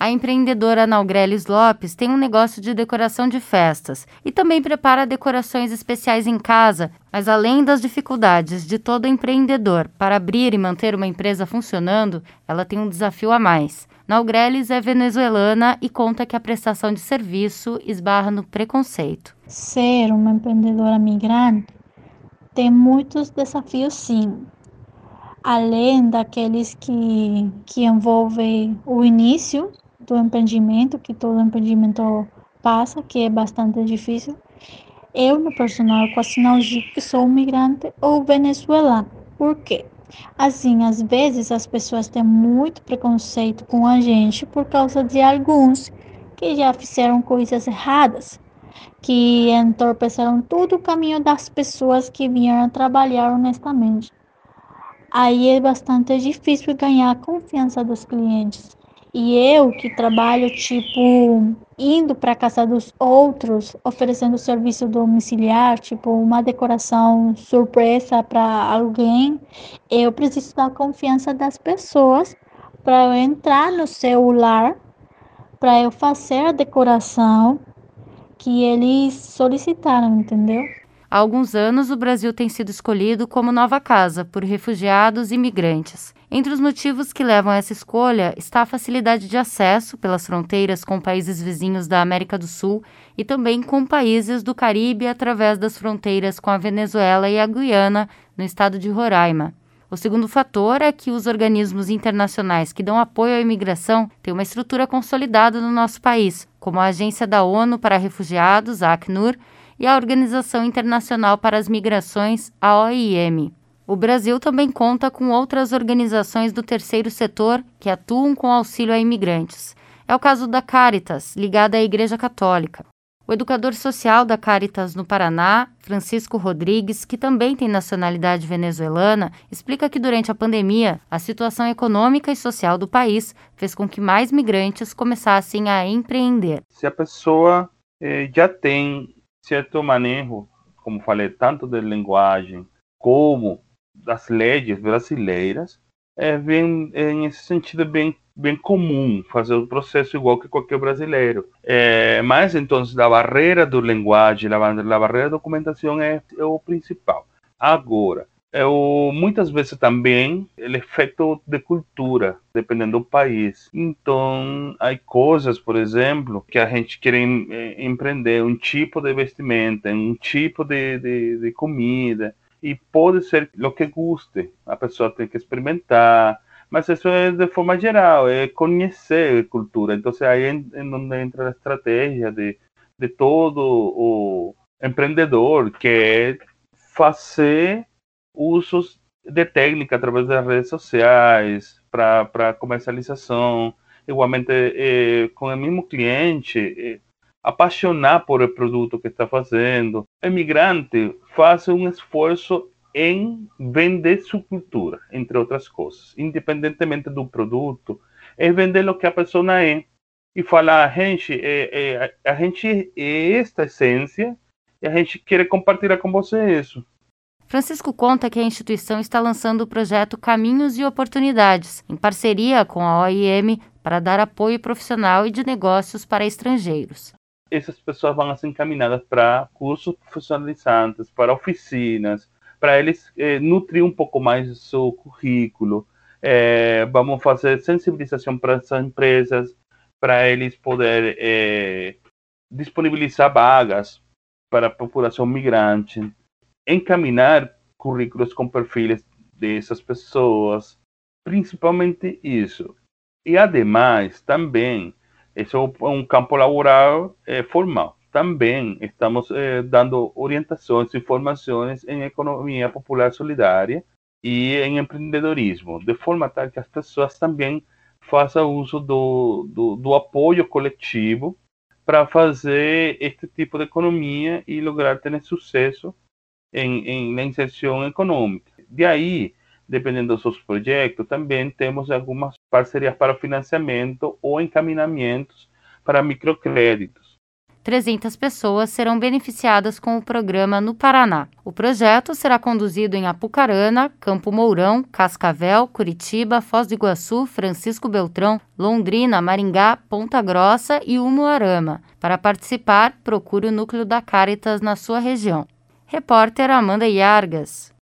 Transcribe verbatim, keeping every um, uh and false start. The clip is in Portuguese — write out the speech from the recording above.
A empreendedora Naugrelis Lopes tem um negócio de decoração de festas e também prepara decorações especiais em casa, mas além das dificuldades de todo empreendedor para abrir e manter uma empresa funcionando, ela tem um desafio a mais. Naugrelis é venezuelana e conta que a prestação de serviço esbarra no preconceito. Ser uma empreendedora migrante tem muitos desafios, sim. Além daqueles que, que envolvem o início do empreendimento, que todo empreendimento passa, que é bastante difícil. Eu, no personal, quase não digo que sou migrante ou venezuelano. Por quê? Assim, às vezes as pessoas têm muito preconceito com a gente por causa de alguns que já fizeram coisas erradas, que entorpeceram todo o caminho das pessoas que vieram trabalhar honestamente. Aí é bastante difícil ganhar a confiança dos clientes. E eu que trabalho, tipo, indo para casa dos outros, oferecendo serviço domiciliar, tipo, uma decoração surpresa para alguém, eu preciso da confiança das pessoas para eu entrar no celular, para eu fazer a decoração que eles solicitaram, entendeu? Há alguns anos, o Brasil tem sido escolhido como nova casa por refugiados e imigrantes. Entre os motivos que levam a essa escolha está a facilidade de acesso pelas fronteiras com países vizinhos da América do Sul e também com países do Caribe através das fronteiras com a Venezuela e a Guiana, no estado de Roraima. O segundo fator é que os organismos internacionais que dão apoio à imigração têm uma estrutura consolidada no nosso país, como a Agência da ONU para Refugiados, a Acnur, e a Organização Internacional para as Migrações, a O I M. O Brasil também conta com outras organizações do terceiro setor que atuam com auxílio a imigrantes. É o caso da Caritas, ligada à Igreja Católica. O educador social da Caritas no Paraná, Francisco Rodrigues, que também tem nacionalidade venezuelana, explica que durante a pandemia, a situação econômica e social do país fez com que mais migrantes começassem a empreender. Se a pessoa eh, já tem certo manejo, como falei, tanto da linguagem como das leis brasileiras, é bem, é, nesse sentido, bem, bem comum fazer o processo igual que qualquer brasileiro. É, mas, então, a barreira da linguagem, a barreira da documentação é, é o principal. Agora, eu, muitas vezes também o efeito de cultura, dependendo do país. Então, há coisas, por exemplo, que a gente quer em, em, empreender, um tipo de vestimenta, um tipo de, de, de comida, e pode ser o que guste. A pessoa tem que experimentar, mas isso é de forma geral, é conhecer a cultura. Então, aí é onde entra a estratégia de, de todo o empreendedor, que é fazer usos de técnica através das redes sociais para comercialização, igualmente eh, com o mesmo cliente, eh, apaixonar por o produto que está fazendo. O imigrante faz um esforço em vender sua cultura, entre outras coisas, independentemente do produto, é vender o que a pessoa é e falar, a gente, é, é, a gente é esta essência e a gente quer compartilhar com você isso. Francisco conta que a instituição está lançando o projeto Caminhos e Oportunidades, em parceria com a O I M, para dar apoio profissional e de negócios para estrangeiros. Essas pessoas vão ser encaminhadas para cursos profissionalizantes, para oficinas, para eles eh, nutrir um pouco mais o seu currículo. Eh, vamos fazer sensibilização para essas empresas, para eles poderem eh, disponibilizar vagas para a população migrante, encaminhar currículos com perfis dessas pessoas, principalmente isso. E, ademais, também, esse é um campo laboral eh, formal. Também estamos eh, dando orientações e informações em economia popular solidária e em empreendedorismo, de forma tal que as pessoas também façam uso do, do, do apoio coletivo para fazer este tipo de economia e lograr ter sucesso em, em, na inserção econômica. De aí, dependendo dos seus projetos, também temos algumas parcerias para financiamento ou encaminhamentos para microcréditos. trezentas pessoas serão beneficiadas com o programa no Paraná. O projeto será conduzido em Apucarana, Campo Mourão, Cascavel, Curitiba, Foz do Iguaçu, Francisco Beltrão, Londrina, Maringá, Ponta Grossa e Umuarama. Para participar, procure o núcleo da Caritas na sua região. Repórter Amanda Iargas.